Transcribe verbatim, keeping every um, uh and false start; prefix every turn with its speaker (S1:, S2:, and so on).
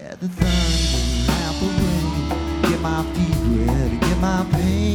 S1: Let the thunder apple ring. Get my feet wet, get my pain